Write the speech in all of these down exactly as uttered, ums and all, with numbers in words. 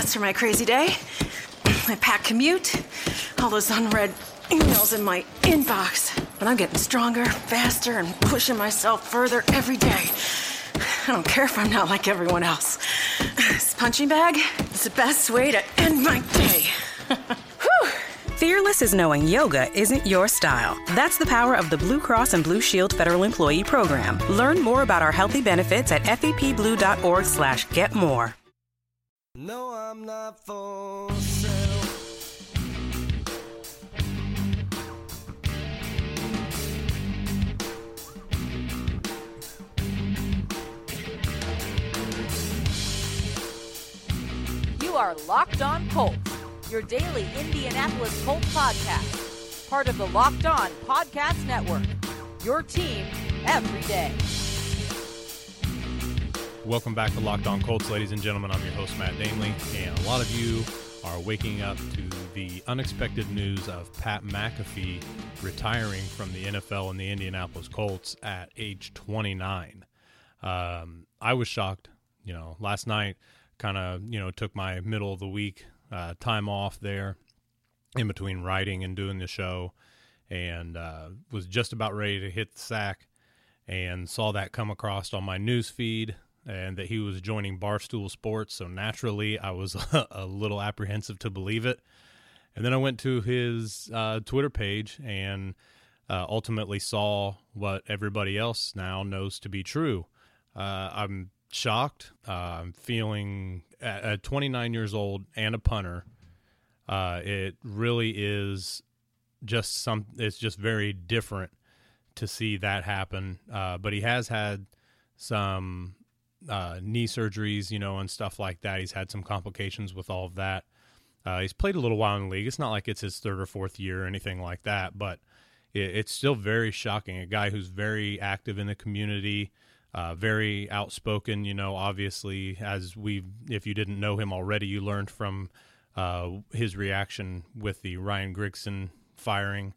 That's for my crazy day. My packed commute, all those unread emails in my inbox. But I'm getting stronger, faster, and pushing myself further every day. I don't care if I'm not like everyone else. This punching bag is the best way to end my day. Whew. Fearless is knowing yoga isn't your style. That's the power of the Blue Cross and Blue Shield Federal Employee Program. Learn more about our healthy benefits at fepblue.org slash get more. No, I'm not for sale. You are Locked On Colts, your daily Indianapolis Colts podcast, part of the Locked On Podcast Network, your team every day. Welcome back to Locked On Colts, ladies and gentlemen. I'm your host, Matt Damley, and a lot of you are waking up to the unexpected news of Pat McAfee retiring from the N F L and the Indianapolis Colts at age twenty-nine. Um, I was shocked. You know, last night kind of, you know, took my middle of the week uh, time off there in between writing and doing the show, and uh, was just about ready to hit the sack and saw that come across on my news feed, and that he was joining Barstool Sports. So naturally, I was a little apprehensive to believe it. And then I went to his uh, Twitter page and uh, ultimately saw what everybody else now knows to be true. Uh, I'm shocked. Uh, I'm feeling, at, at twenty-nine years old and a punter, uh, it really is just some, it's just very different to see that happen. Uh, but he has had some uh, knee surgeries, you know, and stuff like that. He's had some complications with all of that. Uh, he's played a little while in the league. It's not like it's his third or fourth year or anything like that, but it, it's still very shocking. A guy who's very active in the community, uh, very outspoken, you know, obviously, as we, if you didn't know him already, you learned from uh, his reaction with the Ryan Grigson firing.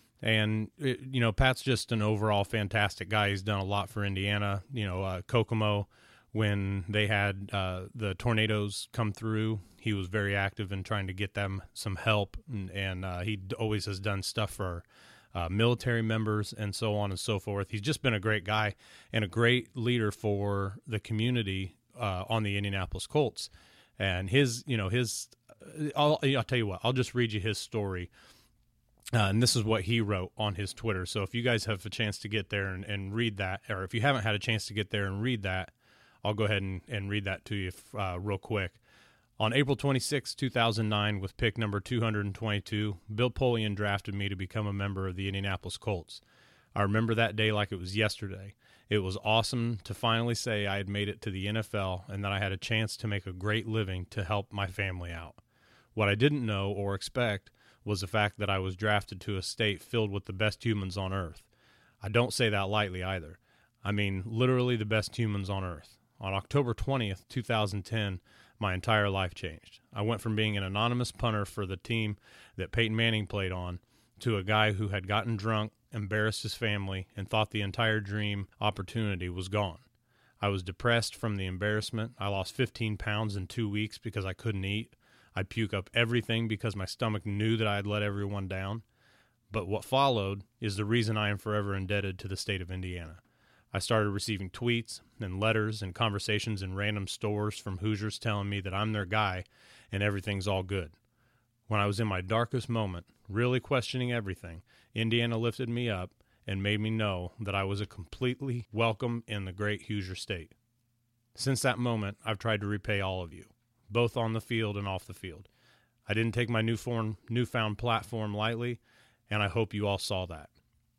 And, it, you know, Pat's just an overall fantastic guy. He's done a lot for Indiana. You know, uh, Kokomo, when they had uh, the tornadoes come through, he was very active in trying to get them some help. And, and uh, he always has done stuff for uh, military members and so on and so forth. He's just been a great guy and a great leader for the community uh, on the Indianapolis Colts. And his, you know, his, I'll, I'll tell you what, I'll just read you his story. Uh, and this is what he wrote on his Twitter. So if you guys have a chance to get there and, and read that, or if you haven't had a chance to get there and read that, I'll go ahead and, and read that to you uh, real quick. On April twenty-sixth, two thousand nine, with pick number two hundred twenty-two, Bill Polian drafted me to become a member of the Indianapolis Colts. I remember that day like it was yesterday. It was awesome to finally say I had made it to the N F L and that I had a chance to make a great living to help my family out. What I didn't know or expect was the fact that I was drafted to a state filled with the best humans on earth. I don't say that lightly either. I mean literally the best humans on earth. On October twentieth, two thousand ten, my entire life changed. I went from being an anonymous punter for the team that Peyton Manning played on to a guy who had gotten drunk, embarrassed his family, and thought the entire dream opportunity was gone. I was depressed from the embarrassment. I lost fifteen pounds in two weeks because I couldn't eat. I'd puke up everything because my stomach knew that I had let everyone down. But what followed is the reason I am forever indebted to the state of Indiana. I started receiving tweets and letters and conversations in random stores from Hoosiers telling me that I'm their guy and everything's all good. When I was in my darkest moment, really questioning everything, Indiana lifted me up and made me know that I was a completely welcome in the great Hoosier state. Since that moment, I've tried to repay all of you, both on the field and off the field. I didn't take my newfound, newfound platform lightly, and I hope you all saw that.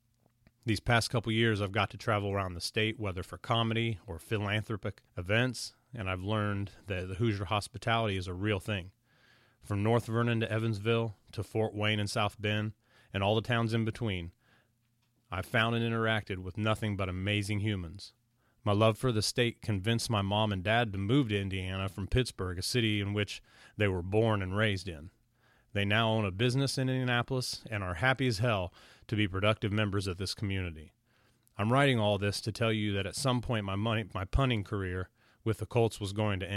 These past couple years, I've got to travel around the state, whether for comedy or philanthropic events, and I've learned that the Hoosier hospitality is a real thing. From North Vernon to Evansville to Fort Wayne and South Bend and all the towns in between, I've found and interacted with nothing but amazing humans. My love for the state convinced my mom and dad to move to Indiana from Pittsburgh, a city in which they were born and raised in. They now own a business in Indianapolis and are happy as hell to be productive members of this community. I'm writing all this to tell you that at some point my money, my punting career with the Colts was going to end,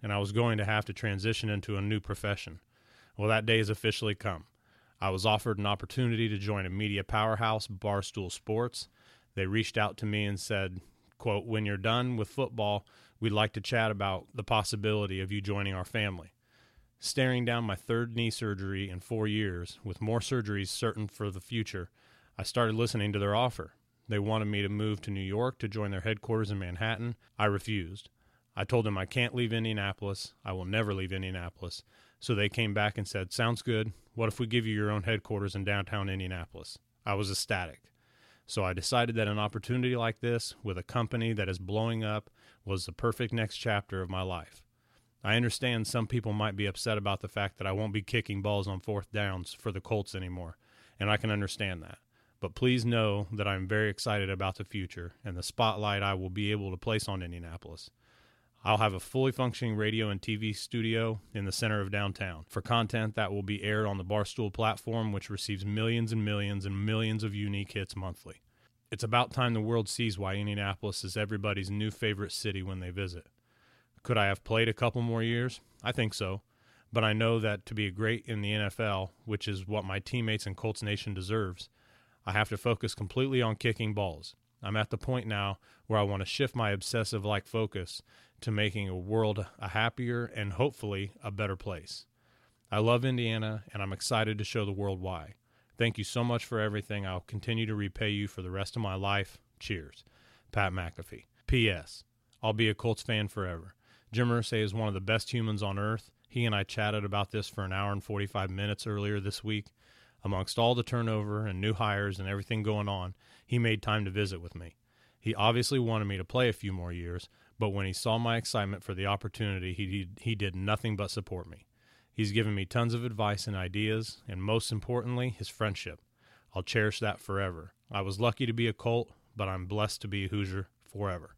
and I was going to have to transition into a new profession. Well, that day has officially come. I was offered an opportunity to join a media powerhouse, Barstool Sports. They reached out to me and said, quote, "When you're done with football, we'd like to chat about the possibility of you joining our family." Staring down my third knee surgery in four years, with more surgeries certain for the future, I started listening to their offer. They wanted me to move to New York to join their headquarters in Manhattan. I refused. I told them I can't leave Indianapolis. I will never leave Indianapolis. So they came back and said, "Sounds good. What if we give you your own headquarters in downtown Indianapolis?" I was ecstatic. So I decided that an opportunity like this, with a company that is blowing up, was the perfect next chapter of my life. I understand some people might be upset about the fact that I won't be kicking balls on fourth downs for the Colts anymore, and I can understand that. But please know that I'm very excited about the future and the spotlight I will be able to place on Indianapolis. I'll have a fully functioning radio and T V studio in the center of downtown for content that will be aired on the Barstool platform, which receives millions and millions and millions of unique hits monthly. It's about time the world sees why Indianapolis is everybody's new favorite city when they visit. Could I have played a couple more years? I think so. But I know that to be great in the N F L, which is what my teammates and Colts Nation deserves, I have to focus completely on kicking balls. I'm at the point now where I want to shift my obsessive-like focus to making a world a happier and hopefully a better place. I love Indiana, and I'm excited to show the world why. Thank you so much for everything. I'll continue to repay you for the rest of my life. Cheers. Pat McAfee. P S. I'll be a Colts fan forever. Jim Irsay is one of the best humans on earth. He and I chatted about this for an hour and forty-five minutes earlier this week. Amongst all the turnover and new hires and everything going on, he made time to visit with me. He obviously wanted me to play a few more years, but when he saw my excitement for the opportunity, he, he did nothing but support me. He's given me tons of advice and ideas, and most importantly, his friendship. I'll cherish that forever. I was lucky to be a Colt, but I'm blessed to be a Hoosier forever.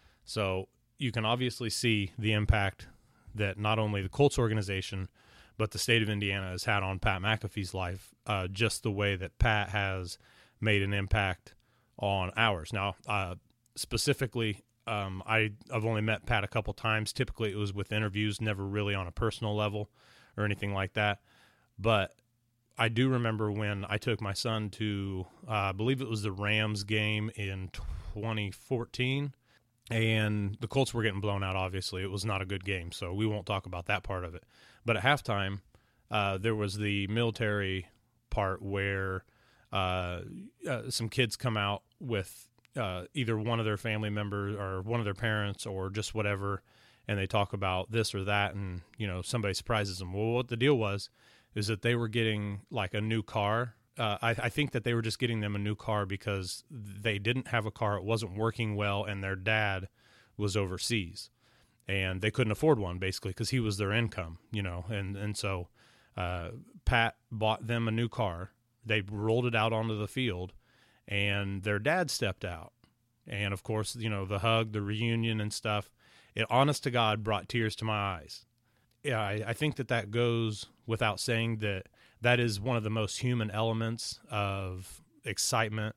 So you can obviously see the impact that not only the Colts organization, but the state of Indiana has had on Pat McAfee's life, uh, just the way that Pat has made an impact on ours. Now, uh, specifically, um, I, I've only met Pat a couple times. Typically, it was with interviews, never really on a personal level or anything like that. But I do remember when I took my son to, uh, I believe it was the Rams game in twenty fourteen, and the Colts were getting blown out, obviously. It was not a good game, so we won't talk about that part of it. But at halftime, uh, there was the military part where uh, uh, some kids come out with uh, either one of their family members or one of their parents or just whatever, and they talk about this or that, and, you know, somebody surprises them. Well, what the deal was is that they were getting, like, a new car. Uh, I, I think that they were just getting them a new car because they didn't have a car. It wasn't working well, and their dad was overseas. And they couldn't afford one, basically, because he was their income, you know. And, and so uh, Pat bought them a new car. They rolled it out onto the field, and their dad stepped out. And, of course, you know, the hug, the reunion and stuff, it, honest to God, brought tears to my eyes. Yeah, I, I think that that goes without saying that that is one of the most human elements of excitement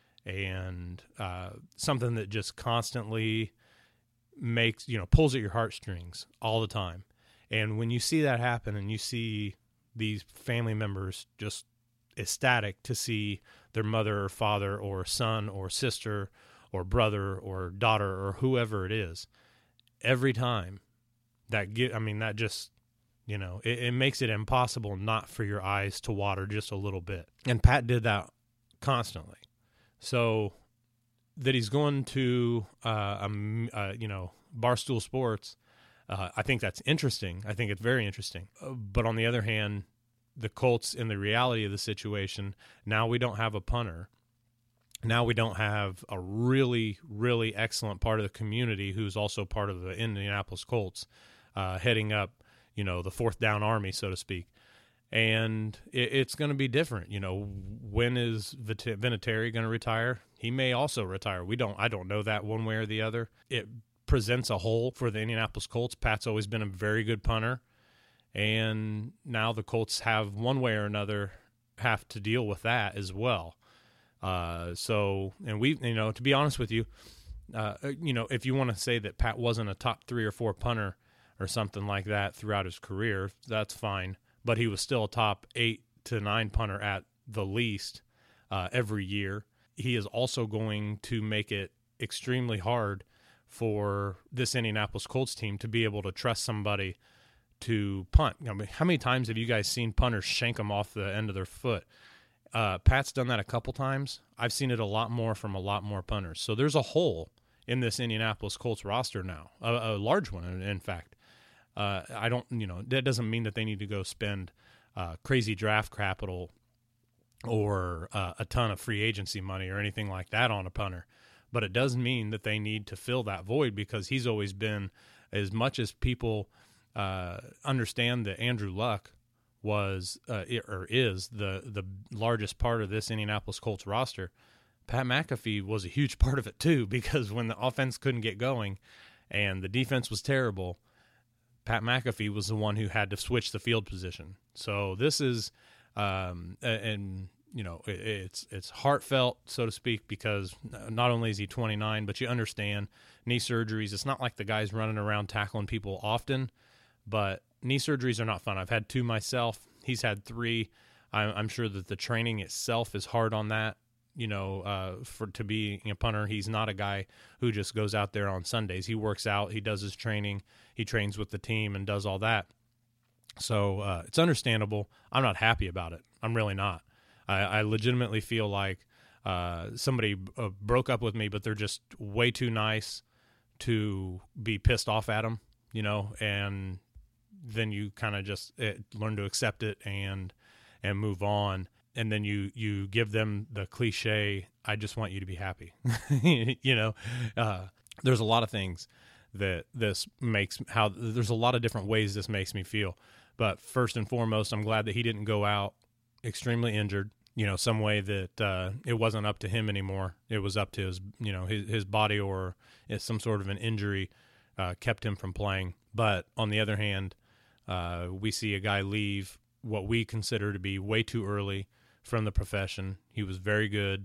and uh, something that just constantly makes, you know, pulls at your heartstrings all the time. And when you see that happen and you see these family members just ecstatic to see their mother or father or son or sister or brother or daughter or whoever it is, every time that get, I mean, that just, you know, it, it makes it impossible not for your eyes to water just a little bit. And Pat did that constantly. So that he's going to, uh, um, uh, you know, Barstool Sports, uh, I think that's interesting. I think it's very interesting. Uh, but on the other hand, the Colts, in the reality of the situation, now we don't have a punter. Now we don't have a really, really excellent part of the community who's also part of the Indianapolis Colts, uh, heading up, you know, the fourth down army, so to speak. And it, it's going to be different. You know, when is Vit- Vinatieri going to retire? He may also retire. We don't. I don't know that one way or the other. It presents a hole for the Indianapolis Colts. Pat's always been a very good punter, and now the Colts have one way or another have to deal with that as well. Uh, so, and we, you know, to be honest with you, uh, you know, if you want to say that Pat wasn't a top three or four punter or something like that throughout his career. That's fine. But he was still a top eight to nine punter at the least uh, every year. He is also going to make it extremely hard for this Indianapolis Colts team to be able to trust somebody to punt. I mean, how many times have you guys seen punters shank them off the end of their foot? Uh, Pat's done that a couple times. I've seen it a lot more from a lot more punters. So there's a hole in this Indianapolis Colts roster now, a, a large one, in fact. Uh, I don't, you know, that doesn't mean that they need to go spend uh, crazy draft capital or uh, a ton of free agency money or anything like that on a punter. But it does mean that they need to fill that void, because he's always been, as much as people uh, understand that Andrew Luck was uh, or is the the largest part of this Indianapolis Colts roster, Pat McAfee was a huge part of it too, because when the offense couldn't get going and the defense was terrible, Pat McAfee was the one who had to switch the field position. So this is, um, and you know, it, it's it's heartfelt, so to speak, because not only is he twenty-nine, but you understand knee surgeries. It's not like the guy's running around tackling people often, but knee surgeries are not fun. I've had two myself. He's had three. I'm, I'm sure that the training itself is hard on that. You know, uh, for to be a punter, he's not a guy who just goes out there on Sundays. He works out, he does his training, he trains with the team and does all that. So uh, it's understandable. I'm not happy about it. I'm really not. I, I legitimately feel like uh, somebody uh, broke up with me, but they're just way too nice to be pissed off at him, you know, and then you kind of just uh, learn to accept it and and move on. And then you, you give them the cliche, I just want you to be happy. you know, uh, there's a lot of things that this makes, how there's a lot of different ways this makes me feel. But first and foremost, I'm glad that he didn't go out extremely injured, you know, some way that uh, it wasn't up to him anymore. It was up to his, you know, his, his body, or some sort of an injury uh, kept him from playing. But on the other hand, uh, we see a guy leave what we consider to be way too early from the profession. He was very good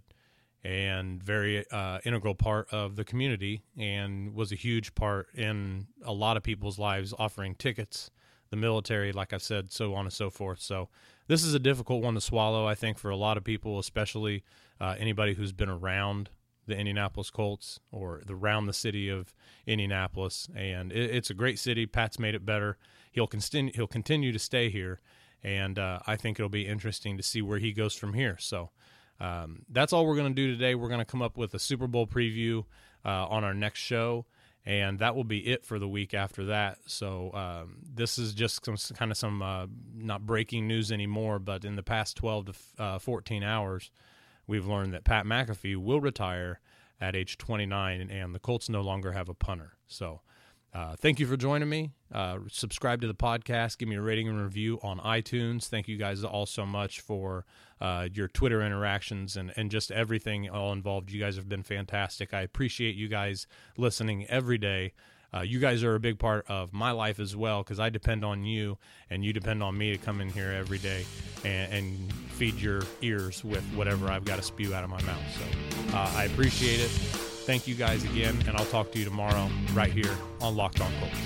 and very uh, integral part of the community, and was a huge part in a lot of people's lives, offering tickets, the military, like I've said, so on and so forth. So this is a difficult one to swallow, I think, for a lot of people, especially uh, anybody who's been around the Indianapolis Colts or the, around the city of Indianapolis. And it, it's a great city. Pat's made it better. He'll continue, he'll continue to stay here. And uh, I think it'll be interesting to see where he goes from here. So um, that's all we're going to do today. We're going to come up with a Super Bowl preview uh, on our next show, and that will be it for the week after that. So um, this is just some kind of some uh, not breaking news anymore, but in the past twelve to fourteen hours, we've learned that Pat McAfee will retire at age twenty-nine, and the Colts no longer have a punter. So Uh, thank you for joining me. Uh, subscribe to the podcast. Give me a rating and review on iTunes. Thank you guys all so much for uh, your Twitter interactions and, and just everything all involved. You guys have been fantastic. I appreciate you guys listening every day. Uh, you guys are a big part of my life as well, because I depend on you, and you depend on me to come in here every day and, and feed your ears with whatever I've got to spew out of my mouth. So uh, I appreciate it. Thank you guys again, and I'll talk to you tomorrow right here on Locked On Colts.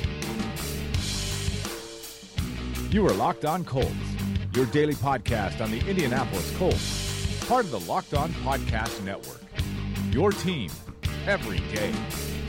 You are Locked On Colts, your daily podcast on the Indianapolis Colts, part of the Locked On Podcast Network. Your team every day.